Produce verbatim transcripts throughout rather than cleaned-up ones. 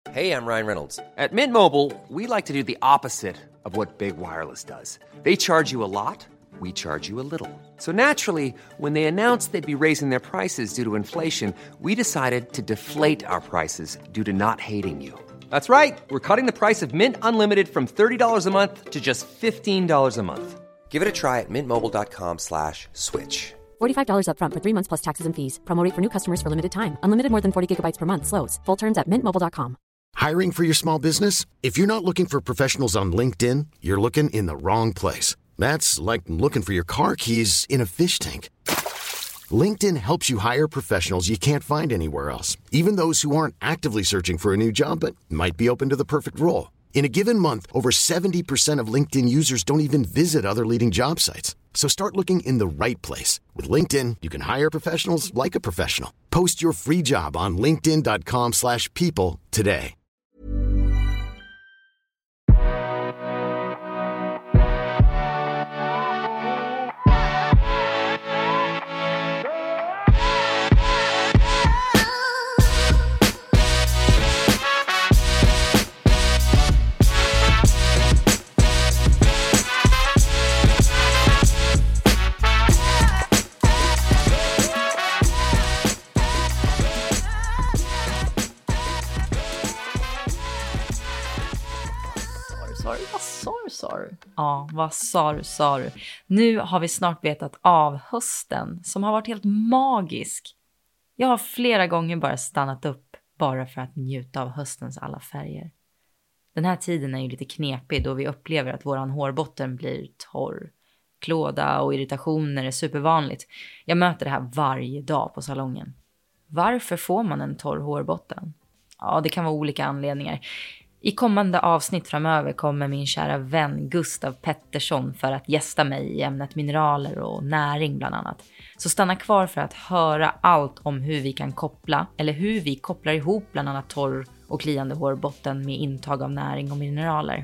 Hey, I'm Ryan Reynolds. At Mint Mobile, we like to do the opposite of what Big Wireless does. They charge you a lot, we charge you a little. So naturally, when they announced they'd be raising their prices due to inflation, we decided to deflate our prices due to not hating you. That's right. We're cutting the price of Mint Unlimited from thirty dollars a month to just fifteen dollars a month. Give it a try at mintmobile.com slash switch. forty-five dollars up front for three months plus taxes and fees. Promo rate for new customers for limited time. Unlimited more than forty gigabytes per month slows. Full terms at mint mobile dot com. Hiring for your small business? If you're not looking for professionals on LinkedIn, you're looking in the wrong place. That's like looking for your car keys in a fish tank. LinkedIn helps you hire professionals you can't find anywhere else, even those who aren't actively searching for a new job but might be open to the perfect role. In a given month, over seventy percent of LinkedIn users don't even visit other leading job sites. So start looking in the right place. With LinkedIn, you can hire professionals like a professional. Post your free job on linkedin.com slash people today. Ja, vad sa du, sa du? Nu har vi snart vetat av hösten som har varit helt magisk. Jag har flera gånger bara stannat upp bara för att njuta av höstens alla färger. Den här tiden är ju lite knepig då vi upplever att våran hårbotten blir torr. Klåda och irritationer är supervanligt. Jag möter det här varje dag på salongen. Varför får man en torr hårbotten? Ja, det kan vara olika anledningar. I kommande avsnitt framöver kommer min kära vän Gustav Pettersson för att gästa mig i ämnet mineraler och näring bland annat. Så stanna kvar för att höra allt om hur vi kan koppla, eller hur vi kopplar ihop bland annat torr och kliande hårbotten med intag av näring och mineraler.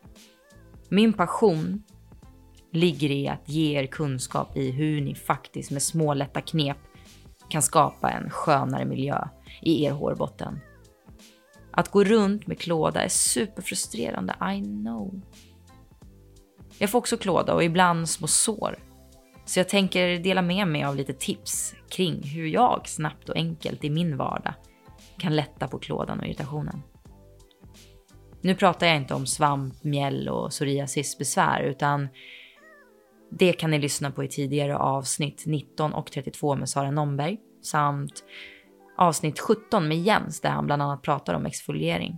Min passion ligger i att ge er kunskap i hur ni faktiskt med små lätta knep kan skapa en skönare miljö i er hårbotten. Att gå runt med klåda är superfrustrerande, I know. Jag får också klåda och ibland små sår. Så jag tänker dela med mig av lite tips kring hur jag snabbt och enkelt i min vardag kan lätta på klådan och irritationen. Nu pratar jag inte om svamp, mjäll och psoriasisbesvär utan det kan ni lyssna på i tidigare avsnitt nitton och trettiotvå med Sara Nomberg samt avsnitt sjutton med Jens där han bland annat pratar om exfoliering.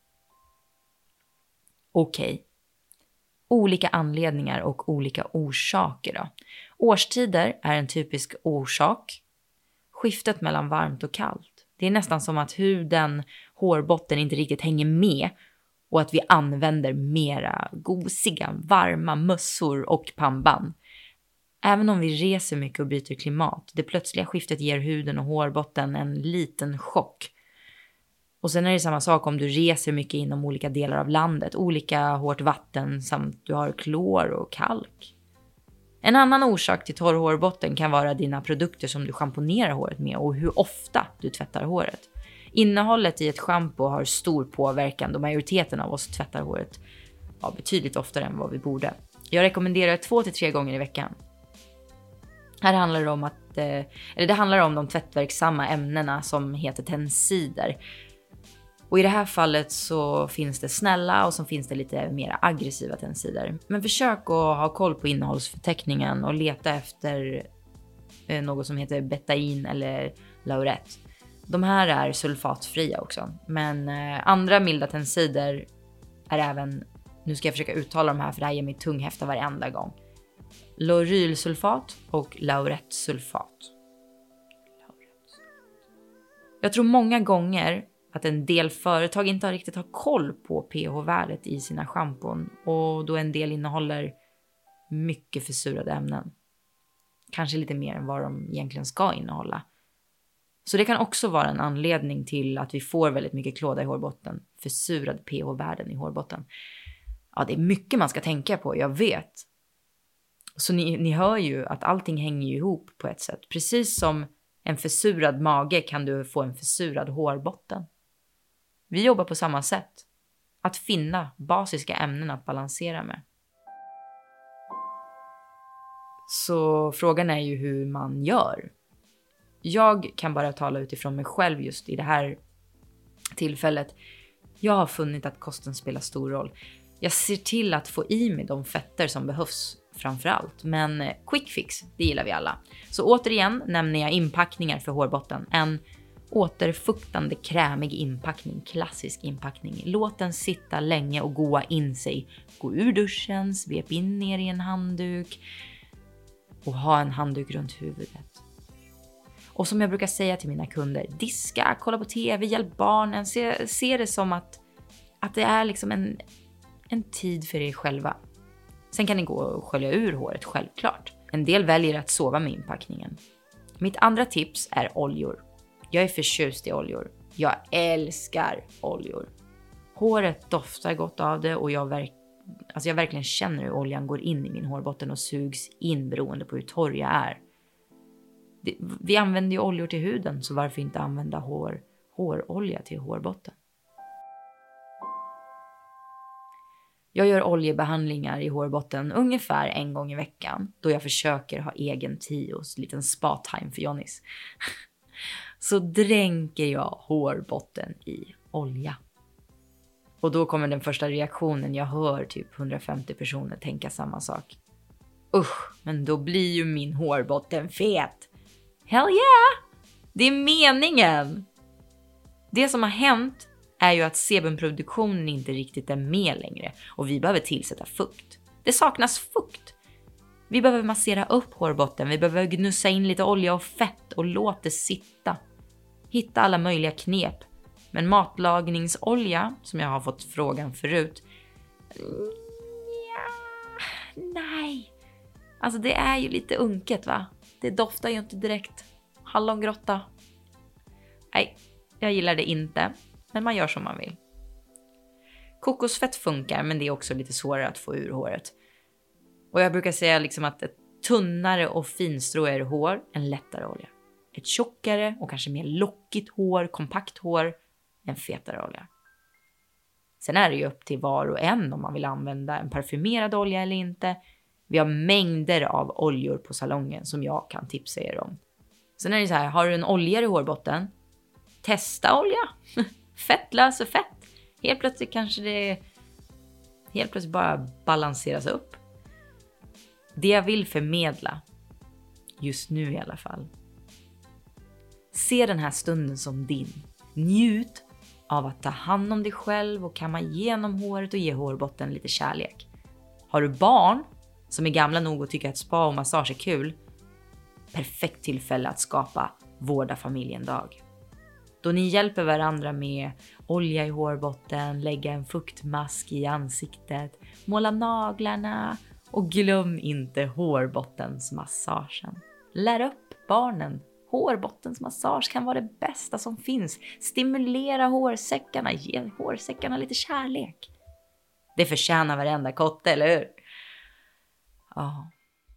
Okej. Okay. Olika anledningar och olika orsaker då. Årstider är en typisk orsak. Skiftet mellan varmt och kallt. Det är nästan som att huden, hårbotten inte riktigt hänger med och att vi använder mera gosiga, varma mössor och pannband. Även om vi reser mycket och byter klimat, det plötsliga skiftet ger huden och hårbotten en liten chock. Och sen är det samma sak om du reser mycket inom olika delar av landet, olika hårt vatten samt du har klor och kalk. En annan orsak till torr hårbotten kan vara dina produkter som du schamponerar håret med och hur ofta du tvättar håret. Innehållet i ett shampoo har stor påverkan då majoriteten av oss tvättar håret ja, betydligt oftare än vad vi borde. Jag rekommenderar två till tre gånger i veckan. Här handlar det om att, eller det handlar om de tvättverksamma ämnena som heter tensider. Och i det här fallet så finns det snälla och så finns det lite mer aggressiva tensider. Men försök att ha koll på innehållsförteckningen och leta efter något som heter betain eller laurett. De här är sulfatfria också. Men andra milda tensider är även, nu ska jag försöka uttala de här för det här ger mig tunghäfta varenda gång. Laurylsulfat och laurettsulfat. Jag tror många gånger att en del företag inte har riktigt har koll på pH-värdet i sina schampon och då en del innehåller mycket försurade ämnen. Kanske lite mer än vad de egentligen ska innehålla. Så det kan också vara en anledning till att vi får väldigt mycket klåda i hårbotten. Försurade pH-värden i hårbotten. Ja, det är mycket man ska tänka på, jag vet. Så ni, ni hör ju att allting hänger ihop på ett sätt. Precis som en försurad mage kan du få en försurad hårbotten. Vi jobbar på samma sätt. Att finna basiska ämnen att balansera med. Så frågan är ju hur man gör. Jag kan bara tala utifrån mig själv just i det här tillfället. Jag har funnit att kosten spelar stor roll. Jag ser till att få i mig de fetter som behövs framför allt. Men quick fix, det gillar vi alla. Så återigen nämner jag inpackningar för hårbotten. En återfuktande krämig inpackning, klassisk inpackning. Låt den sitta länge och goa in sig. Gå ur duschen, svep in ner i en handduk och ha en handduk runt huvudet. Och som jag brukar säga till mina kunder, diska, kolla på tv, hjälp barnen, se, se det som att, att det är liksom en, en tid för er själva. Sen kan ni gå och skölja ur håret, självklart. En del väljer att sova med inpackningen. Mitt andra tips är oljor. Jag är förtjust i oljor. Jag älskar oljor. Håret doftar gott av det och jag, verk- alltså jag verkligen känner hur oljan går in i min hårbotten och sugs in beroende på hur torr jag är. Det, vi använder ju oljor till huden, så varför inte använda hår, hårolja till hårbotten? Jag gör oljebehandlingar i hårbotten ungefär en gång i veckan, då jag försöker ha egen tid och liten spa-time för Johnny's. Så dränker jag hårbotten i olja. Och då kommer den första reaktionen. Jag hör typ hundrafemtio personer tänka samma sak. Usch, men då blir ju min hårbotten fet. Hell yeah! Det är meningen! Det som har hänt är ju att sebumproduktionen inte riktigt är med längre. Och vi behöver tillsätta fukt. Det saknas fukt. Vi behöver massera upp hårbotten. Vi behöver gnussa in lite olja och fett och låta det sitta. Hitta alla möjliga knep. Men matlagningsolja, som jag har fått frågan förut. Ja, nej. Alltså det är ju lite unket, va? Det doftar ju inte direkt hallongrotta. Nej, jag gillar det inte. Men man gör som man vill. Kokosfett funkar, men det är också lite svårare att få ur håret. Och jag brukar säga liksom att ett tunnare och finstråigare hår, en lättare olja. Ett tjockare och kanske mer lockigt hår, kompakt hår, en fetare olja. Sen är det ju upp till var och en om man vill använda en parfymerad olja eller inte. Vi har mängder av oljor på salongen som jag kan tipsa er om. Sen är det så här, har du en olja i hårbotten? Testa olja. Fett löser fett. Helt plötsligt kanske det helt plötsligt bara balanseras upp. Det jag vill förmedla, just nu i alla fall. Se den här stunden som din. Njut av att ta hand om dig själv och kamma igenom håret och ge hårbotten lite kärlek. Har du barn som är gamla nog och tycker att spa och massage är kul? Perfekt tillfälle att skapa vårda familjen-dag. Då ni hjälper varandra med olja i hårbotten, lägga en fuktmask i ansiktet, måla naglarna och glöm inte hårbottensmassagen. Lär upp barnen. Hårbottensmassage kan vara det bästa som finns. Stimulera hårsäckarna, ge hårsäckarna lite kärlek. Det förtjänar varenda kotte, eller hur? Ja.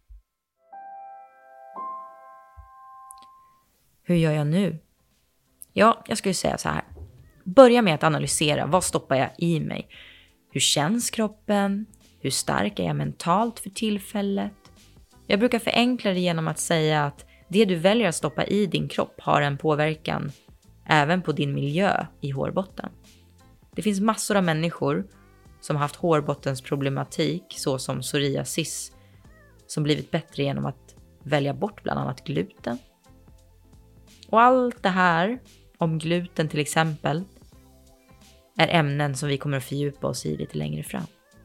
Hur gör jag nu? Ja, jag skulle säga så här. Börja med att analysera. Vad stoppar jag i mig? Hur känns kroppen? Hur stark är jag mentalt för tillfället? Jag brukar förenkla det genom att säga att det du väljer att stoppa i din kropp har en påverkan även på din miljö i hårbotten. Det finns massor av människor som har haft hårbottens problematik såsom psoriasis som blivit bättre genom att välja bort bland annat gluten. Och allt det här om gluten till exempel är ämnen som vi kommer att fördjupa oss i lite längre fram.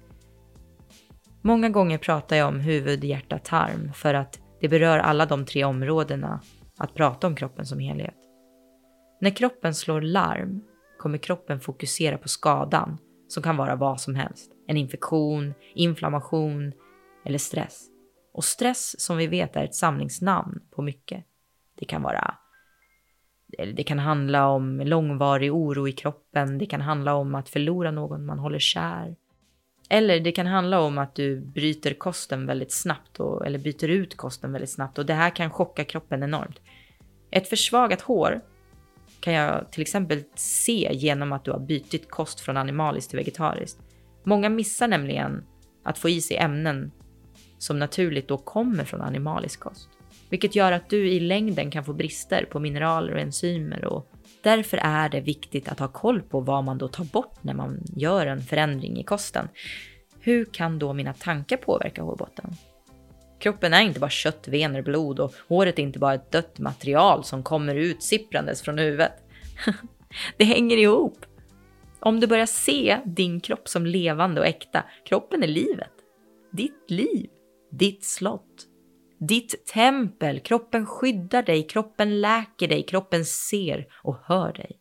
Många gånger pratar jag om huvud, hjärta, tarm för att det berör alla de tre områdena att prata om kroppen som helhet. När kroppen slår larm kommer kroppen fokusera på skadan som kan vara vad som helst. En infektion, inflammation eller stress. Och stress som vi vet är ett samlingsnamn på mycket. Det kan vara Det kan handla om långvarig oro i kroppen. Det kan handla om att förlora någon man håller kär. Eller det kan handla om att du bryter kosten väldigt snabbt. Och, eller byter ut kosten väldigt snabbt. Och det här kan chocka kroppen enormt. Ett försvagat hår kan jag till exempel se genom att du har bytt kost från animaliskt till vegetariskt. Många missar nämligen att få i sig ämnen som naturligt då kommer från animalisk kost. Vilket gör att du i längden kan få brister på mineraler och enzymer. Och därför är det viktigt att ha koll på vad man då tar bort när man gör en förändring i kosten. Hur kan då mina tankar påverka hårbotten? Kroppen är inte bara kött, vener, blod och håret är inte bara ett dött material som kommer ut sipprandes från huvudet. Det hänger ihop. Om du börjar se din kropp som levande och äkta, kroppen är livet. Ditt liv, ditt slott, ditt tempel. Kroppen skyddar dig, kroppen läker dig, kroppen ser och hör dig.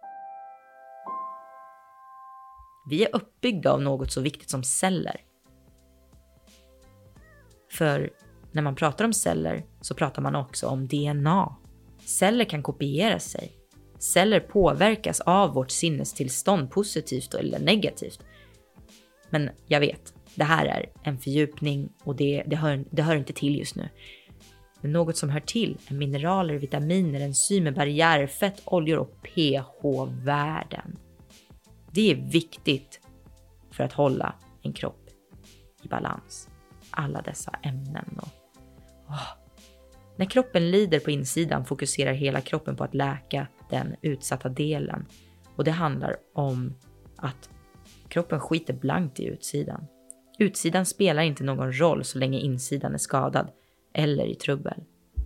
Vi är uppbyggda av något så viktigt som celler. För när man pratar om celler så pratar man också om D N A. Celler kan kopiera sig. Celler påverkas av vårt sinnestillstånd positivt eller negativt. Men jag vet, det här är en fördjupning och det, det, hör, det hör inte till just nu. Men något som hör till är mineraler, vitaminer, enzymer, barriärer, fett, oljor och pH-värden. Det är viktigt för att hålla en kropp i balans. Alla dessa ämnen. Och, åh. När kroppen lider på insidan fokuserar hela kroppen på att läka den utsatta delen. Och det handlar om att kroppen skiter blankt i utsidan. Utsidan spelar inte någon roll så länge insidan är skadad eller i trubbel.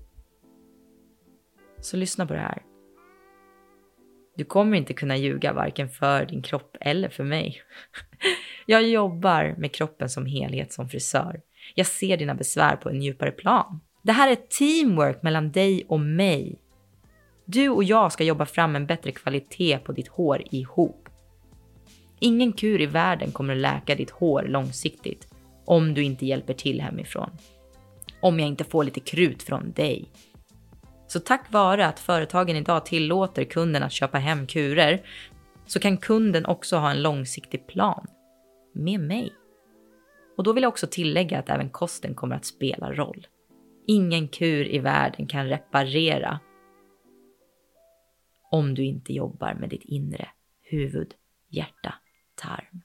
Så lyssna på det här. Du kommer inte kunna ljuga varken för din kropp eller för mig. Jag jobbar med kroppen som helhet som frisör. Jag ser dina besvär på en djupare plan. Det här är teamwork mellan dig och mig. Du och jag ska jobba fram en bättre kvalitet på ditt hår ihop. Ingen kur i världen kommer att läka ditt hår långsiktigt om du inte hjälper till hemifrån. Om jag inte får lite krut från dig. Så tack vare att företagen idag tillåter kunden att köpa hem kurer så kan kunden också ha en långsiktig plan med mig. Och då vill jag också tillägga att även kosten kommer att spela roll. Ingen kur i världen kan reparera om du inte jobbar med ditt inre, huvud, hjärta, tarm.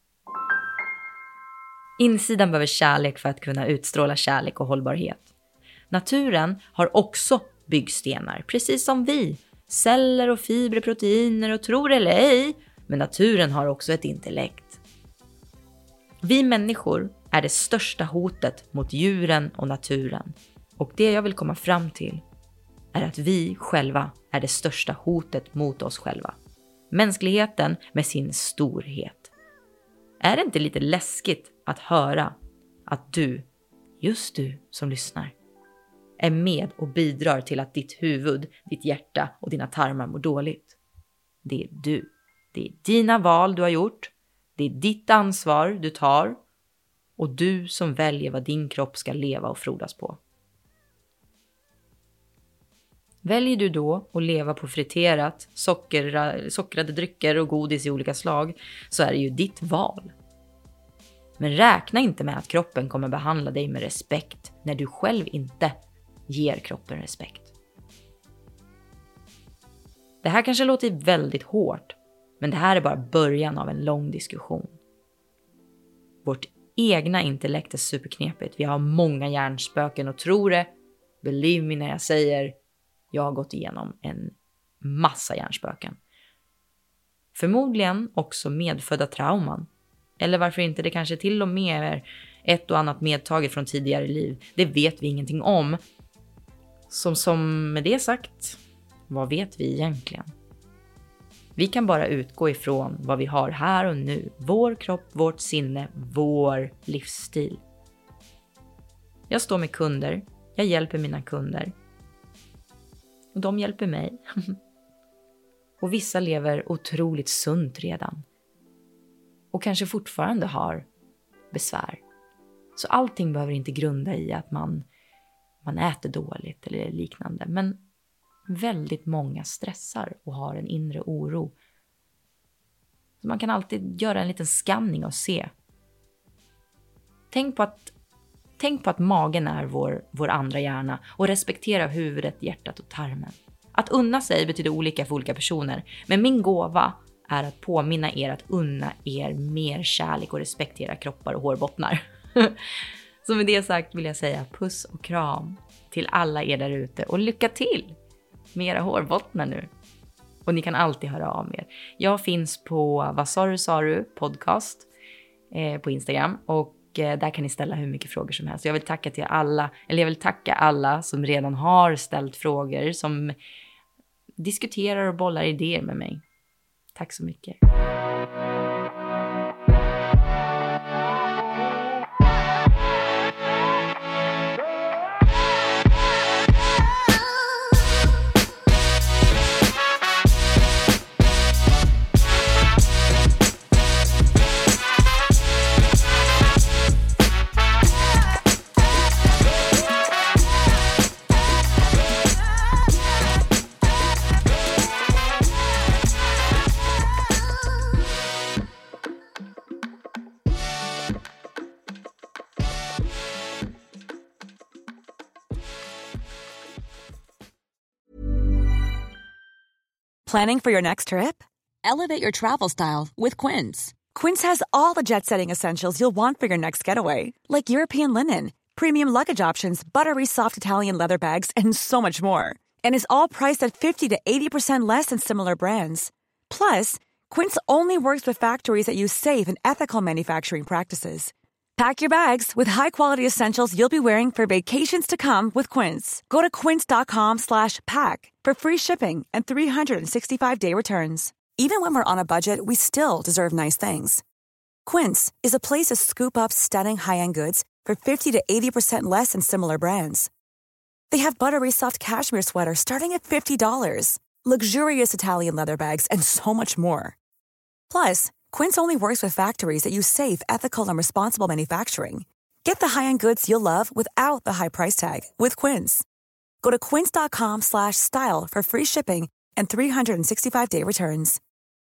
Insidan behöver kärlek för att kunna utstråla kärlek och hållbarhet. Naturen har också byggstenar, precis som vi. Celler och fibrer, proteiner och tror eller ej, men naturen har också ett intellekt. Vi människor är det största hotet mot djuren och naturen. Och det jag vill komma fram till är att vi själva är det största hotet mot oss själva. Mänskligheten med sin storhet. Är det inte lite läskigt att höra att du, just du som lyssnar, är med och bidrar till att ditt huvud, ditt hjärta och dina tarmar mår dåligt? Det är du. Det är dina val du har gjort. Det är ditt ansvar du tar. Och du som väljer vad din kropp ska leva och frodas på. Väljer du då att leva på friterat, socker, sockrade drycker och godis i olika slag så är det ju ditt val. Men räkna inte med att kroppen kommer behandla dig med respekt när du själv inte ger kroppen respekt. Det här kanske låter väldigt hårt, men det här är bara början av en lång diskussion. Vårt egna intellekt är superknepigt. Vi har många hjärnspöken och tror det, believe me när jag säger jag har gått igenom en massa hjärnspöken. Förmodligen också medfödda trauman. Eller varför inte det kanske till och med är ett och annat medtaget från tidigare liv. Det vet vi ingenting om. Som, som med det sagt, vad vet vi egentligen? Vi kan bara utgå ifrån vad vi har här och nu. Vår kropp, vårt sinne, vår livsstil. Jag står med kunder. Jag hjälper mina kunder. Och de hjälper mig. Och vissa lever otroligt sunt redan. Och kanske fortfarande har besvär. Så allting behöver inte grunda i att man, man äter dåligt eller liknande. Men väldigt många stressar och har en inre oro. Så man kan alltid göra en liten skanning och se. Tänk på att, tänk på att magen är vår, vår andra hjärna. Och respektera huvudet, hjärtat och tarmen. Att unna sig betyder olika för olika personer. Men min gåva är att påminna er att unna er mer kärlek och respekt till era kroppar och hårbottnar. Så med det sagt vill jag säga puss och kram till alla er där ute. Och lycka till med era hårbottnar nu. Och ni kan alltid höra av er. Jag finns på Vad sa du sa du podcast eh, på Instagram. Och eh, där kan ni ställa hur mycket frågor som helst. Jag vill tacka till alla, eller jag vill tacka alla som redan har ställt frågor. Som diskuterar och bollar idéer med mig. Tack så mycket. Planning for your next trip? Elevate your travel style with Quince. Quince has all the jet-setting essentials you'll want for your next getaway, like European linen, premium luggage options, buttery soft Italian leather bags, and so much more. And is all priced at fifty to eighty percent less than similar brands. Plus, Quince only works with factories that use safe and ethical manufacturing practices. Pack your bags with high-quality essentials you'll be wearing for vacations to come with Quince. Go to quince.com slash pack for free shipping and three sixty-five day returns. Even when we're on a budget, we still deserve nice things. Quince is a place to scoop up stunning high-end goods for fifty to eighty percent less than similar brands. They have buttery soft cashmere sweaters starting at fifty dollars, luxurious Italian leather bags, and so much more. Plus, Quince only works with factories that use safe, ethical, and responsible manufacturing. Get the high-end goods you'll love without the high price tag with Quince. Go to quince.com slash style for free shipping and three sixty-five day returns.